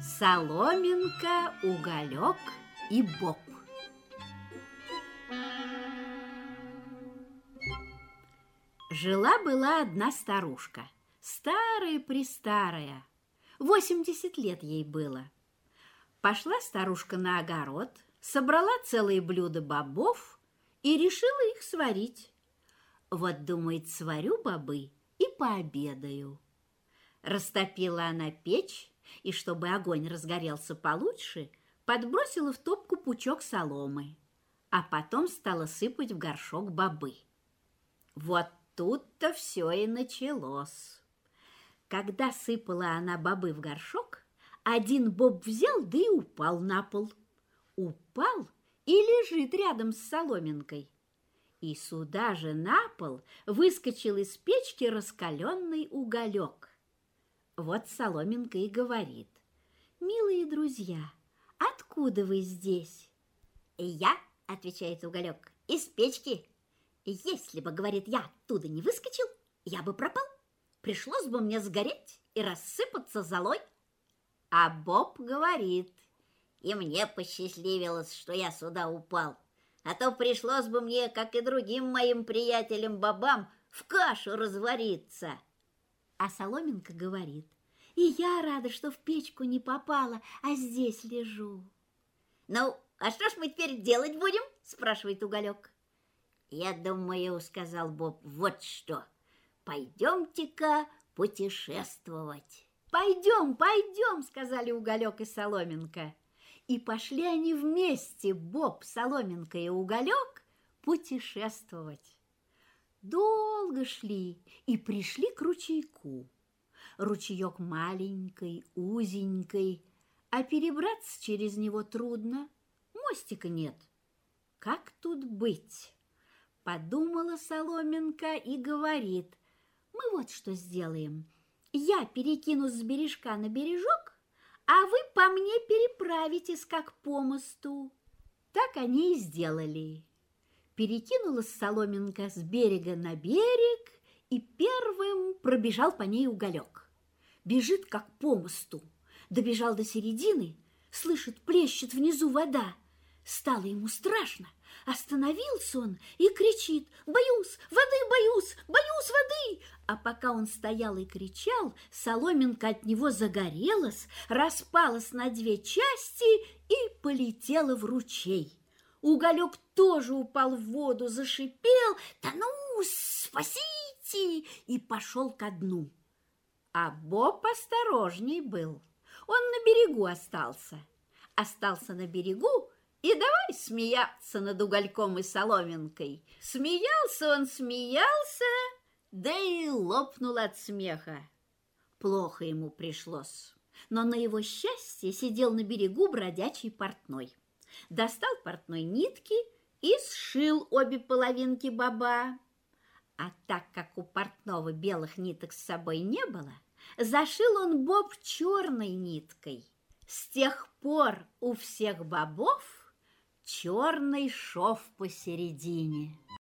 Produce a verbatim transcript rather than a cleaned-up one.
Соломинка, уголек и боб. Жила-была одна старушка, старая-престарая, восемьдесят лет ей было. Пошла старушка на огород, собрала целые блюда бобов и решила их сварить. Вот, думает, сварю бобы и пообедаю. Растопила она печь, и, чтобы огонь разгорелся получше, подбросила в топку пучок соломы, а потом стала сыпать в горшок бобы. Вот тут-то все и началось. Когда сыпала она бобы в горшок, один боб взял, да и упал на пол. Упал и лежит рядом с соломинкой. И сюда же на пол выскочил из печки раскаленный уголек. Вот соломинка и говорит: «Милые друзья, откуда вы здесь?» «Я, — отвечает уголек, — из печки. Если бы, — говорит, — я оттуда не выскочил, я бы пропал. Пришлось бы мне сгореть и рассыпаться золой». А боб говорит: «И мне посчастливилось, что я сюда упал, а то пришлось бы мне, как и другим моим приятелям-бобам, в кашу развариться». А соломинка говорит: «И я рада, что в печку не попала, а здесь лежу». «Ну, а что ж мы теперь делать будем?» – спрашивает уголек. «Я думаю, — сказал боб, — вот что. Пойдемте-ка путешествовать». «Пойдем, пойдем!» – сказали уголек и соломинка. И пошли они вместе, боб, соломинка и уголек, путешествовать. Долго шли и пришли к ручейку. Ручеек маленький, узенький, а перебраться через него трудно, мостика нет. Как тут быть? Подумала соломинка и говорит: «Мы вот что сделаем. Я перекинусь с бережка на бережок, а вы по мне переправитесь, как по мосту». Так они и сделали. Перекинулась соломинка с берега на берег, и первым пробежал по ней уголек. Бежит, как по мосту. Добежал до середины, слышит, плещет внизу вода. Стало ему страшно. Остановился он и кричит: «Боюсь, воды боюсь, боюсь воды!» А пока он стоял и кричал, соломинка от него загорелась, распалась на две части и полетела в ручей. Уголек тоже упал в воду, зашипел: «Тону, спасите!» и пошел ко дну. А боб осторожней был. Он на берегу остался. Остался на берегу и давай смеяться над угольком и соломинкой. Смеялся он, смеялся, да и лопнул от смеха. Плохо ему пришлось, но на его счастье сидел на берегу бродячий портной. Достал портной нитки и сшил обе половинки боба. А так как у портного белых ниток с собой не было, зашил он боб черной ниткой. С тех пор у всех бобов черный шов посередине.